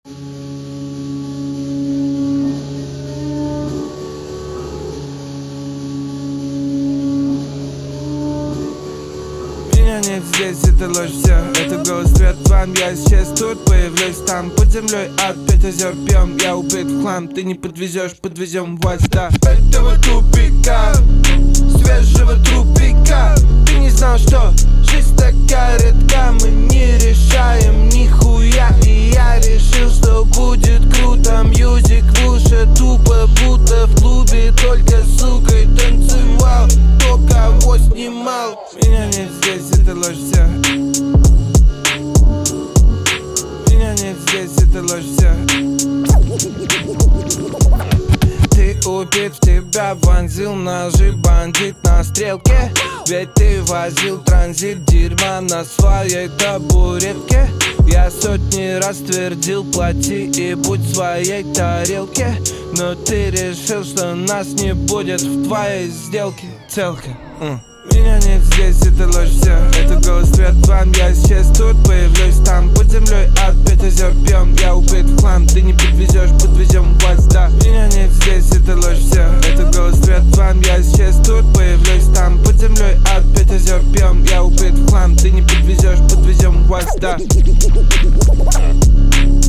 Меня нет здесь, это ложь все. Это голос, свет вам, я исчез тут, появлюсь там. Под землей от 5 озер пьем. Я убит в хлам, ты не подвезешь, подвезем вас до этого тупика, свежего трупика. Ты не знал, что жизнь такая редка. Мы не решаем нихуя, и я решил, что будет круто. Мьюзик в уши, тупо, будто в клубе только с сукой танцевал, кто кого снимал. Меня нет здесь, это ложь все. Меня нет здесь, это ложь все. Ты убит, в тебя вонзил ножи бандит на стрелке. Ведь ты возил транзит дерьма на своей табуретке. Я сотни раз твердил, плати и будь в своей тарелке. Но ты решил, что нас не будет в твоей сделке. Целка. Меня нет здесь, это ложь все. Это голос, свет вам, я исчез тут, появлюсь там. Под землей от 5 озер пьем. Я убит в хлам, ты не подвезешь, подвезем вас до. Меня нет здесь, это ложь все. Это голос, свет вам, я исчез тут, появлюсь там. Под землей от 5 озер пьем. Я убит в хлам, ты не подвезешь, подвезем вас до.